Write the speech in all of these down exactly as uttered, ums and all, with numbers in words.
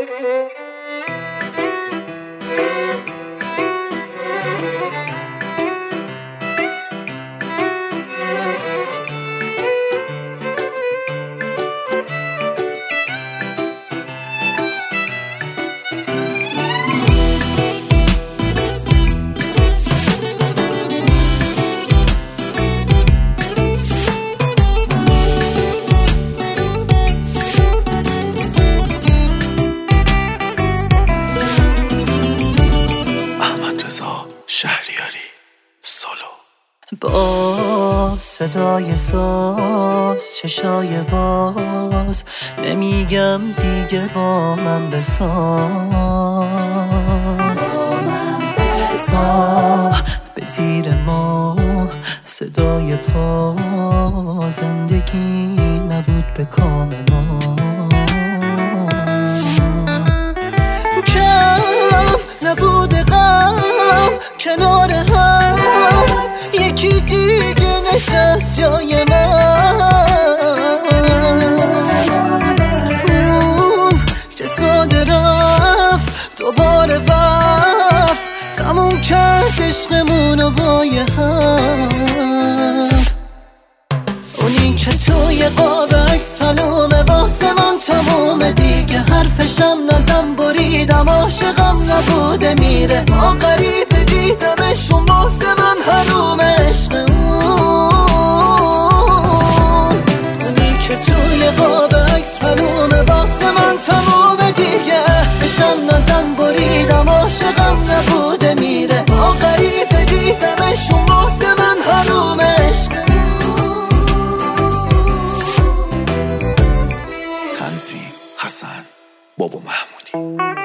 شهریاری سولو. با صدای ساز چشای باز نمیگم دیگه با من بساز، آه به زیر ما صدای پا زندگی نبود به کام ما، کم نبود غم کنار هم یکی دیگه نشست جای من، اون که ساده رفت دوباره بفت تموم کرد عشقمونو با یه هم، اونی که توی قاب عکس پنومه واسه من تمومه دیگه، حرفشم نزم بریدم عاشقم نبوده میره، ما غریبه دیدمشون واسه من حرومه عشق اون، اونی که توی قاب عکس پنومه واسه من تمومه دیگه، بشم نزم بریدم عاشقم نبوده میره، ما غریبه دیدمشون واسه من حرومه عشق اون. تنظیم حسن بابا محمودی.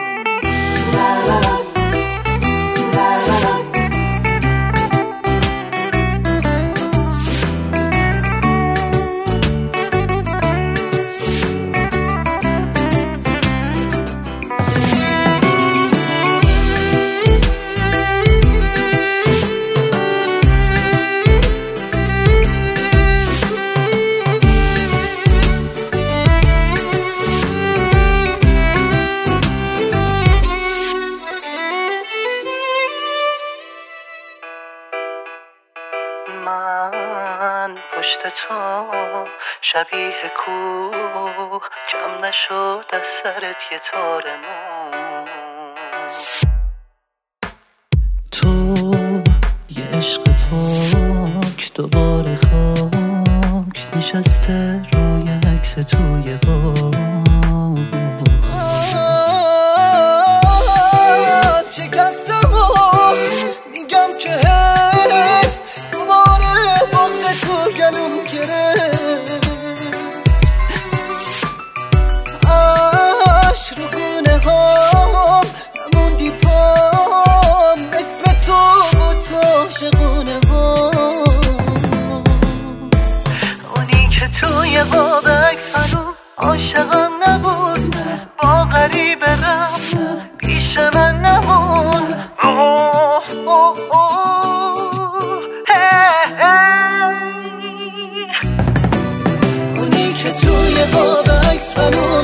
من پشت تو شبیه کوه کم نشد از سرت یه تار مو، تو یه عشق پاک دوباره خاک نشسته روی عکس توی قام، شکستم و میگم که حیف دوباره بغض تو گلوم گرفت، آش رو گونه هام نموندی پام، اسم تو بود تو عاشقونه وام، اونی که توی قاب عکس پنو عاشقم نبود با غریبه رفت پیش من نمون، اوه اوه اوه اونی که توی قاب عکس پنو